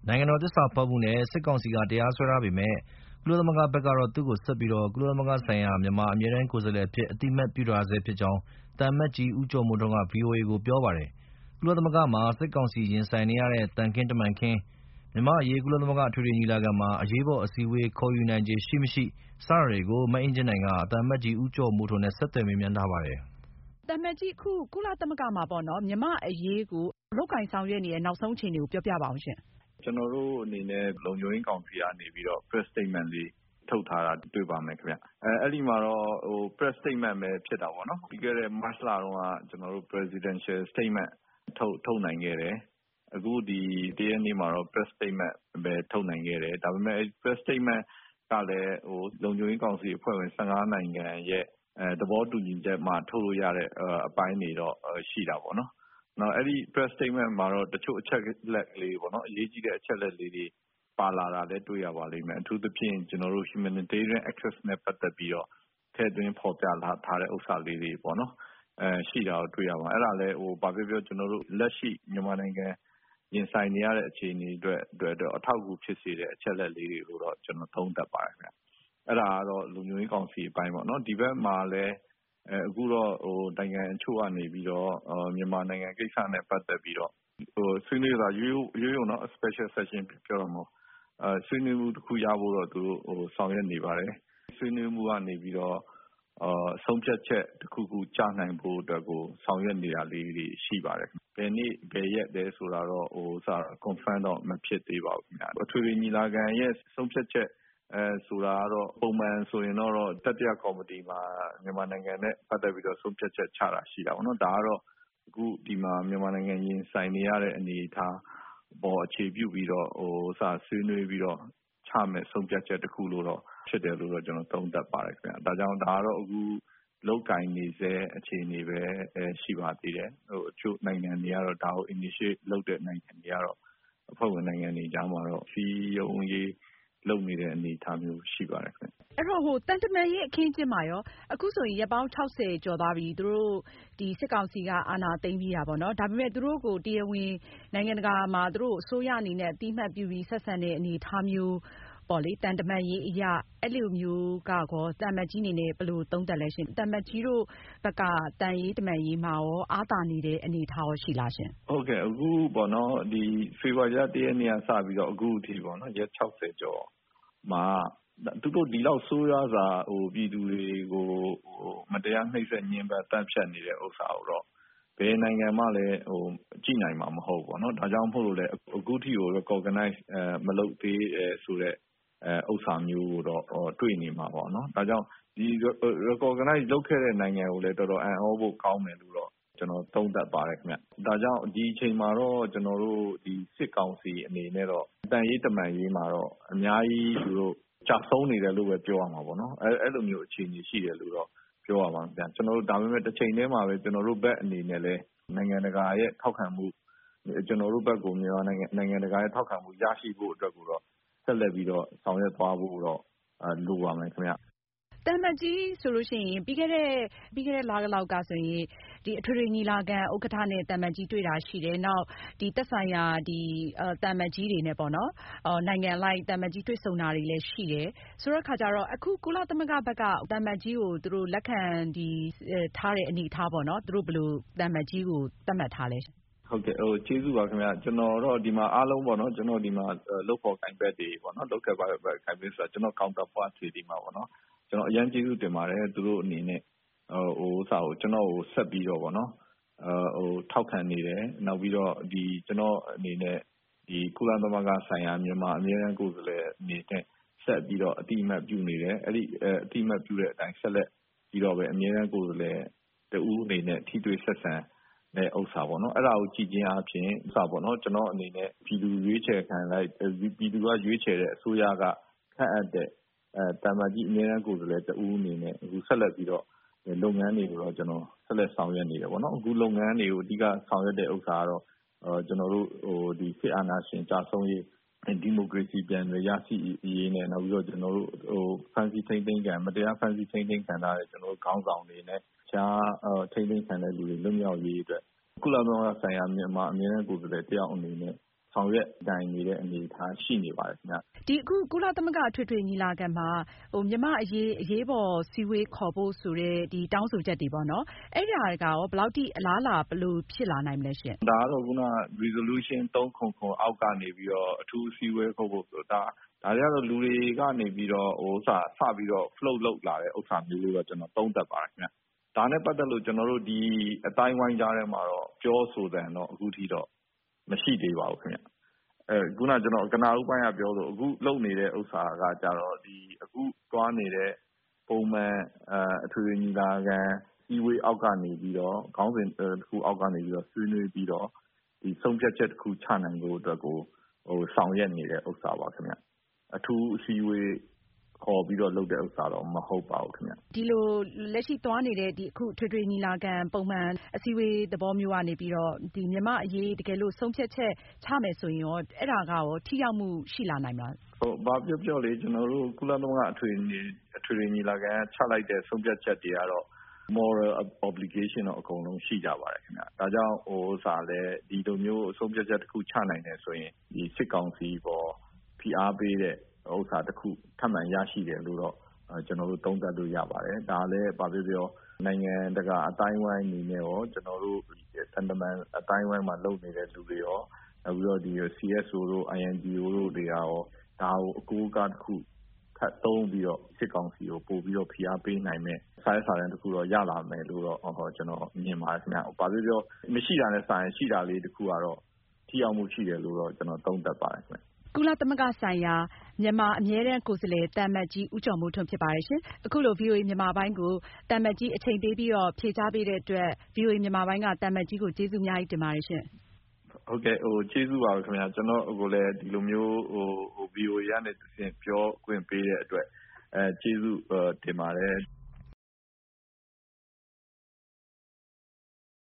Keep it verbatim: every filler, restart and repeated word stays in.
နိုင်ငံတော်သစ္စာဖောက်မှုနဲ့စစ်ကောင်စီကတရားစွဲထားပေမဲ့ ကုလသမဂ္ဂဘက်ကတော့သူ့ကိုဆက်ပြီး ကုလသမဂ္ဂဆိုင်ရာမြန်မာအမြဲတမ်းကိုယ်စားလှယ်အဖြစ်အသိအမှတ်ပြုထားဆဲဖြစ်ကြောင်း သံအမတ်ကြီးဦးကျော်မိုးထွန်းက ဗွီအိုအေကိုပြောပါတယ်။ ကုလသမဂ္ဂမှာ စစ်ကောင်စီရင်ဆိုင်နေရတဲ့ သံခင်းတမန်ခင်း၊ မြန်မာ့အရေး ကုလသမဂ္ဂအထွေထွေညီလာခံမှာ အရေးပေါ်အစည်းအဝေးခေါ်ယူနိုင်ခြေရှိမရှိ စတာတွေကို မအင်ကြင်းနိုင်က သံအမတ်ကြီးဦးကျော်မိုးထွန်းနဲ့ဆက်သွယ်မေးမြန်းထားပါတယ်။ သံအမတ်ကြီး အခုကုလသမဂ္ဂမှာပေါ့နော် မြန်မာ့အရေးကိုလုပ်ကိုင်ဆောင်ရွက်နေတဲ့နောက်ဆုံးအခြေအနေကိုပြောပြပါအောင်ရှင့်။ ကျနော်တို့အနေနဲ့လုံခြုံရေးကောင်စီကနေပြီးတော့ Press Statement လေးထုတ်ထားတာတွေ့ပါမယ်ခင်ဗျ။ အဲဒီမှာတော့ Press Statement ပဲဖြစ်တာပေါ့နော်။ ပြီးခဲ့တဲ့ March လတုန်းက ကျနော်တို့ Presidential Statement ထုတ်နိုင်ခဲ့တယ်။ အခုဒီ ၁ ရက်နေ့မှာတော့ Press Statement ပဲထုတ်နိုင်ခဲ့တယ်။ ဒါပေမယ့် Press Statement ကလည်း လုံခြုံရေးကောင်စီအဖွဲ့ဝင် ၁၅ နိုင်ငံရဲ့သဘောတူညီချက်မှထုတ်လို့ရတဲ့အပိုင်းတွေတော့ရှိတာပေါ့နော်။ နောက်အဲဒီ Press Statement မှာတော့ တချို့အချက်အလက်လေးပေါ့နော် အရေးကြီးတဲ့အချက်အလက်လေးတွေပါလာတာလည်းတွေ့ရပါလိမ့်မယ်။ အထူးသဖြင့် ကျနော်တို့ Humanitarian Access နဲ့ ပတ်သက်ပြီးတော့ ထည့်သွင်းဖော်ပြထားတဲ့ဥစ္စာလေးတွေပေါ့နော် ရှိတာကိုတွေ့ရပါတယ်။ အဲဒါလည်း ဘာပြောပြော ကျနော်တို့ လက်ရှိမြန်မာနိုင်ငံရင်ဆိုင်နေရတဲ့အခြေအနေအတွက်တော့ အထောက်အကူဖြစ်စေတဲ့အချက်အလက်လေးတွေလို့တော့ ကျနော်သုံးသပ်ပါတယ်ခင်ဗျ။ အဲဒါကတော့ လုံခြုံရေးကောင်စီအပိုင်းပေါ့နော်။ ဒီဘက်မှာလည်း အခုတော့ နိုင်ငံအချို့ကနေပြီးတော့ မြန်မာနိုင်ငံကိစ္စနဲ့ ပတ်သက်ပြီးတော့ ဆွေးနွေးတာ ရိုးရိုးနော် Special Session ပြောတာမဟုတ်ဘူး။ ဆွေးနွေးမှုတခုရဖို့တော့ သူတို့ဆောင်ရွက်နေပါတယ်။ ဆွေးနွေးမှုကနေပြီးတော့ ဆုံးဖြတ်ချက်တခုခုကျနိုင်ဖို့အတွက်ကို ဆောင်ရွက်နေတာလေးတွေရှိပါတယ်။ ဘယ်နေ့ဘယ်ရက်လဲဆိုတာတော့ Confirm တော့မဖြစ်သေးပါဘူးခင်ဗျ။ အထွေထွေညီလာခံရဲ့ဆုံးဖြတ်ချက်ဆိုတာကတော့ ပုံမှန်ဆိုရင်တော့ တတိယကော်မတီမှာ မြန်မာနိုင်ငံနဲ့ ပတ်သက်ပြီးတော့ ဆုံးဖြတ်ချက်ချတာရှိတာပေါ့နော်။ ဒါကတော့ အခုဒီမှာမြန်မာနိုင်ငံရင်ဆိုင်နေရတဲ့အနေအထားအပေါ်အခြေပြုပြီးတော့ ဆွေးနွေးပြီးတော့ ချမယ့်ဆုံးဖြတ်ချက်တခုလို့တော့ ဖြစ်တယ်လို့တော့ ကျနော်သုံးသပ်ပါတယ်ခင်ဗျ။ ဒါကြောင့်ဒါကတော့ အခုလုပ်ကိုင်နေဆဲအခြေအနေပဲရှိပါသေးတယ်။ တချို့နိုင်ငံတွေကတော့ ဒါကို Initiate လုပ်တဲ့နိုင်ငံတွေကတော့ အဖွဲ့ဝင်နိုင်ငံတွေကြားမှာတော့ စည်းရုံးရေးလုပ်နေတဲ့အနေအထားမျိုးရှိပါတယ်ခင်ဗျ။အဲဒီတော့ သံတမန်ရေးအခင်းအကျင်းမှာရော အခုဆိုရင်ရက်ပေါင်း ၆၀ ကျော်သွားပြီ သူတို့ဒီစစ်ကောင်စီကအာဏာသိမ်းပြီးတာပေါ့နော်။ ဒါပေမယ့် သူတို့ကိုတရားဝင်နိုင်ငံတကာမှာ သူတို့အစိုးရအနေနဲ့အသိအမှတ်ပြုပြီးဆက်ဆံတဲ့အနေအထားမျိုးပေါ့လေ သံတမန်ရေးအရ အဲလိုမျိုးကရော သံအမတ်ကြီးအနေနဲ့ဘယ်လိုသုံးသပ်လဲရှင့်။ သံအမတ်ကြီးတို့ဘက်က သံရေးတမန်ရေးမှာရော အားသာနေတဲ့အနေအထားရောရှိလားရှင့်။ ဟုတ်ကဲ့ အခုပေါ့နော် ဒီဖေဖော်ဝါရီလ ၁ ရက်နေ့ကစပြီးတော့ အခုအထိပေါ့နော် ရက် ၆၀ ကျော်မှာ သူတို့ဒီလောက်ဆိုးရွားစွာ ပြည်သူတွေကို မတရားနှိပ်စက်ညှဉ်းပန်းသတ်ဖြတ်နေတဲ့ဥစ္စာကိုတော့ ဘယ်နိုင်ငံမှလည်း ကြည့်နိုင်မှာမဟုတ်ဘူးပေါ့နော်။ ဒါကြောင့်မို့လို့လည်း အခုထိကို Recognize မလုပ်သေးဆိုတဲ့ဥစ္စာမျိုးကိုတော့ တွေ့နေမှာပေါ့နော်။ ဒါကြောင့် ဒီ Recognize လုပ်ခဲ့တဲ့နိုင်ငံကိုလည်း တော်တော်အံ့သြဖို့ကောင်းတယ်လို့တော့ ကျနော်သုံးသပ်ပါတယ်ခင်ဗျ။ ဒါကြောင့်ဒီအချိန်မှာတော့ ကျနော်တို့ စစ်ကောင်စီအနေနဲ့တော့ သံရေးတမန်ရေးမှာတော့ အများကြီးသူတို့ ကျဆုံးနေတယ်လို့ပဲပြောရမှာပေါ့နော်။ အဲလိုမျိုးအခြေအနေရှိတယ်လို့တော့ ပြောရမှာခင်ဗျ။ ဒါပေမယ့် တချိန်တည်းမှာပဲ ကျနော်တို့ဘက်အနေနဲ့လည်း နိုင်ငံတကာရဲ့ထောက်ခံမှု ကျနော်တို့ဘက်ကို မြန်မာနိုင်ငံတကာရဲ့ထောက်ခံမှုရရှိဖို့အတွက်ကိုတော့ ဆက်လက်ပြီးတော့ ဆောင်ရွက်သွားဖို့တော့ လိုပါမယ်ခင်ဗျ။သံအမတ်ကြီးဆိုရင် ပြီးခဲ့တဲ့လလောက်ကဆိုရင် အထွေထွေညီလာခံဥက္ကဋ္ဌနဲ့သံအမတ်ကြီးတွေ့တာရှိတယ်။ နောက်သက်ဆိုင်ရာသံအမတ်ကြီးတွေနဲ့ပေါ့နော် နိုင်ငံအလိုက်သံအမတ်ကြီးတွေ့ဆုံတာတွေလည်းရှိတယ်။ ဆိုတဲ့အခါကျတော့ အခုကုလသမဂ္ဂဘက်က သံအမတ်ကြီးကိုသူတို့လက်ခံထားတဲ့အနေအထားပေါ့နော် သူတို့ဘယ်လိုသံအမတ်ကြီးကိုသတ်မှတ်ထားလဲရှင့်။ ဟုတ်ကဲ့ ကျေးဇူးပါခင်ဗျ။ ကျနော်တော့ဒီမှာအားလုံးပေါ့နော် ကျနော်ဒီမှာလုပ်ဖော်ကိုင်ဖက်တွေပေါ့နော် လုပ်ခဲ့ကိုင်ဖက်ဆိုတာ ကျနော့် Counterpart တွေဒီမှာပေါ့နော် ကျနော်အရမ်းကျေးဇူးတင်ပါတယ်။ သူတို့အနေနဲ့ ကျနော့်ကိုဆက်ပြီးတော့ပေါ့နော် ထောက်ခံနေတယ်။ နောက်ပြီးတော့ ကျနော့်အနေနဲ့ ကုလသမဂ္ဂဆိုင်ရာမြန်မာအမြဲတမ်းကိုယ်စားလှယ်အနေနဲ့ ဆက်ပြီးတော့ အသိအမှတ်ပြုနေတယ်။ အဲဒီအသိအမှတ်ပြုတဲ့အတိုင်းဆက်လက်ပြီးတော့ အမြဲတမ်းကိုယ်စားလှယ်တဦးအနေနဲ့ ထိတွေ့ဆက်ဆံတဲ့ဥစ္စာပေါ့နော် အဲဒါကိုကြည့်ခြင်းအားဖြင့် ကျနော့်အနေနဲ့ ပြည်သူရွေးချယ်ခံလိုက် ပြည်သူကရွေးချယ်တဲ့အစိုးရက ခန့်အပ်တဲ့ သံအမတ်ကြီးအမြဲတမ်းကိုယ်စားလှယ်တဦးအနေနဲ့ အခုဆက်လက်ပြီးတော့ လုပ်ငန်းတွေကိုတော့ ကျနော်ဆက်လက်ဆောင်ရွက်နေတယ်ပေါ့နော်။ အခုလုပ်ငန်းတွေကိုအဓိကဆောင်ရွက်တဲ့ဥစ္စာကတော့ ကျနော်တို့ စစ်အာဏာရှင်ကျဆုံးရေး ဒီမိုကရေစီပြန်လည်ရရှိရေးနဲ့ နောက်ပြီးတော့ ကျနော်တို့ ဖမ်းဆီးထိန်းသိမ်းခံ မတရားဖမ်းဆီးထိန်းသိမ်းခံထားရတဲ့ ကျနော်တို့ခေါင်းဆောင်တွေနဲ့ တခြားထိန်းသိမ်းခံတဲ့လူတွေလွတ်မြောက်ရေးအတွက် ကုလသမဂ္ဂဆိုင်ရာမြန်မာအမြဲတမ်းကိုယ်စားလှယ်တယောက်အနေနဲ့ ဆဆောင်ရွက်နိုင်နေတဲ့အနေအထားရှိနေပါတယ်ခင်ဗျ။ဒီအခုကုလသမဂ္ဂအထွေထွေညီလာခံမှာဟိုမြန်မာ့အရေးအရေးပေါ်စည်းဝေးခေါ်ဖို့ဆိုတဲ့ဒီတောင်းဆိုချက်တွေပေါ့နော်။အဲ့ဒါကရောဘယ်လောက်ထိအလားအလာဘယ်လိုဖြစ်လာနိုင်မလဲရှင့်။ဒါကတော့ခုန resolution သုံးခုခုအောက်ကနေပြီးတော့အထူးစည်းဝေးခေါ်ဖို့ဆိုဒါဒါတွေကတော့လူတွေကနေပြီးတော့ဟိုစာစပြီးတော့ float လုပ်လာတဲ့ဥစ္စာမျိုးလို့တော့ကျွန်တော်သုံးသပ်ပါတယ်ခင်ဗျ။ဒါနဲ့ပတ်သက်လို့ကျွန်တော်တို့ဒီအတိုင်းဝိုင်းကြားထဲမှာတော့ပြောဆိုတယ်တော့အခုထိတော့မရှိသေးပါဘူးခင်ဗျ။အဲခုနကျွန်တော်ကနာဦးပိုင်းကပြောလို့အခုလုပ်နေတဲ့ဥစ္စာကကြတော့ဒီအခုသွားနေတဲ့ပုံမှန်အထွေထွေညီလာခံစည်းဝေးအောက်ကနေပြီးတော့ခေါင်းစဉ်တစ်ခုအောက်ကနေပြီးတော့ဆွေးနွေးပြီးတော့ဒီဆုံးဖြတ်ချက်တစ်ခုချနိုင်ဖို့အတွက်ကိုဟိုဆောင်ရွက်နေတဲ့ဥစ္စာပါခင်ဗျ။အထူးအစည်းအဝေးခေါ်ပြီးတော့လုပ်တဲ့ဥစ္စာတော့မဟုတ်ပါဘူးခင်ဗျ။ဒီလိုလက်ရှိသွားနေတဲ့ဒီအခုထွေထွေညီလာခံပုံမှန်အစည်းအဝေးသဘောမျိုးကနေပြီးတော့ဒီမြန်မာအရေးတကယ်လို့ဆုံးဖြတ်ချက်ချမယ်ဆိုရင်ရောအဲ့ဒါကရောထိရောက်မှုရှိလာနိုင်မလား။ဟုတ်ဘာပြောပြောလေကျွန်တော်တို့ကုလသမဂ္ဂအထွေအထွေညီလာခံချလိုက်တဲ့ဆုံးဖြတ်ချက်တွေကတော့ moral obligation တော့အကုန်လုံးရှိကြပါတယ်ခင်ဗျ။ဒါကြောင့်ဟိုစာလဲဒီလိုမျိုးအဆုံးဖြတ်ချက်တစ်ခုချနိုင်တယ်ဆိုရင်ဒီစစ်ကောင်စီပေါ်ဖိအားပေးတဲ့ဥစ္စာတစ်ခုထပ်မံရရှိတယ်လို့တော့ကျွန်တော်တို့သုံးသပ်လို့ရပါတယ်။ဒါလည်းဘာပြောပြောနိုင်ငံတကာအတိုင်းဝိုင်းအနေနဲ့ရောကျွန်တော်တို့တန်တမန်အတိုင်းဝိုင်းမှာလုပ်နေတဲ့လူတွေရောနောက်ပြီးတော့ဒီ C S O တို့ I N G O တို့တွေရောဒါကိုအကူအကားတစ်ခုထပ်သုံးပြီးတော့စစ်ကောင်စီကိုပို့ပြီးတော့ဖိအားပေးနိုင်မယ်စာရေးစာတမ်းတစ်ခုတော့ရလာမယ်လို့တော့ဟောကျွန်တော်မြင်ပါတယ်ခင်ဗျ။ဘာပြောပြောမရှိတာနဲ့စာရင်ရှိတာလေးတစ်ခုကတော့ထိရောက်မှုရှိတယ်လို့တော့ကျွန်တော်သုံးသပ်ပါတယ်ခင်ဗျ။ကုလသမဂ္ဂဆိုင်ရာမြန်မာအမြဲတမ်းကိုယ်စားလှယ်သံအမတ်ကြီးဦးကျော်မိုးထွန်းဖြစ်ပါတယ်ရှင်။အခုလို ဗွီအိုအေမြန်မာပိုင်းကိုသံအမတ်ကြီးအချိန်ပေးပြီးတော့ဖြေကြားပေးတဲ့အတွက် ဗွီအိုအေမြန်မာပိုင်းကသံအမတ်ကြီးကိုကျေးဇူးအများကြီးတင်ပါတယ်ရှင်။ဟုတ်ကဲ့ဟိုကျေးဇူးပါခင်ဗျာကျွန်တော်အခုလည်းဒီလိုမျိုးဟို ဗွီအိုအေကနေသဖြင့်ပြောခွင့်ပေးတဲ့အတွက်အဲကျေးဇူးတင်ပါတယ်။